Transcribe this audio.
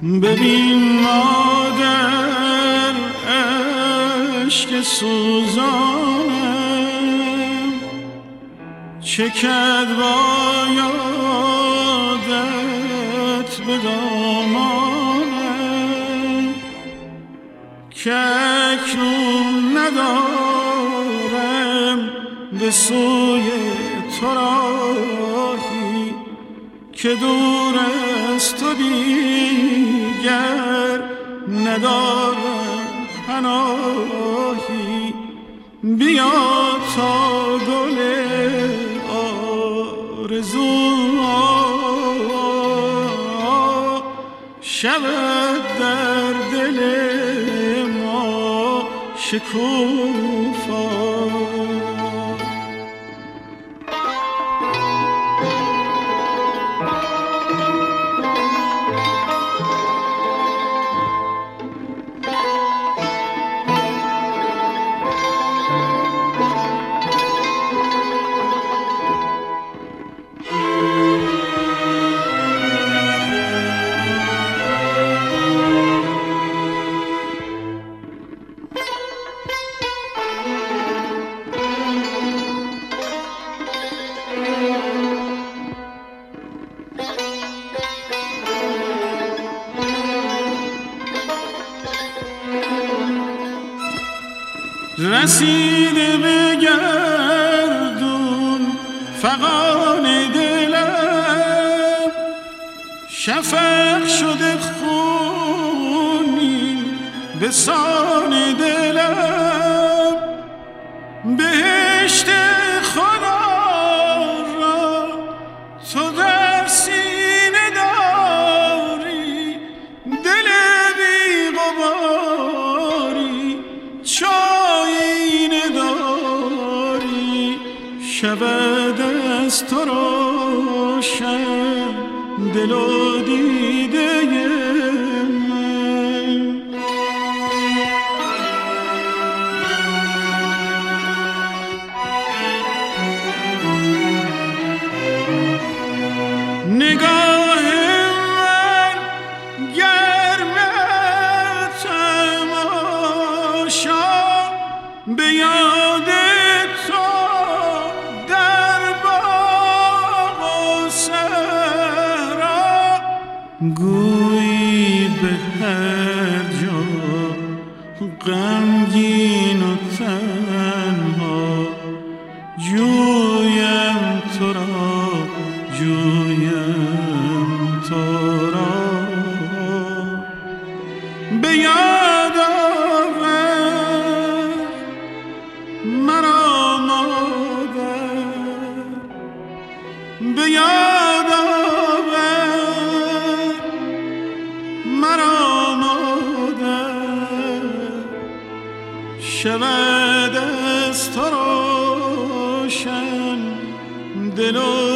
ببین مادر عشق سوزانم چکد با یادت به دامانم که اکنون ندارم به سوی تو راهی که دور از تو دیگر ندارم پناهی بیا تا گل آرزوها شود در دل ما شکوفا. رسیده به گردون فغان دلم شفق شده خونین به سان دلم بهشت خدا را تو در سینه داری دل بی غباری شود از تو روشن دل و دیده من. نگاه من گرم تماشا به یاد گویی به هر جا غمگین و تنها جویم تو را جویم تو را به یاد آور مرا مادر به یاد شود از تو روشن دل و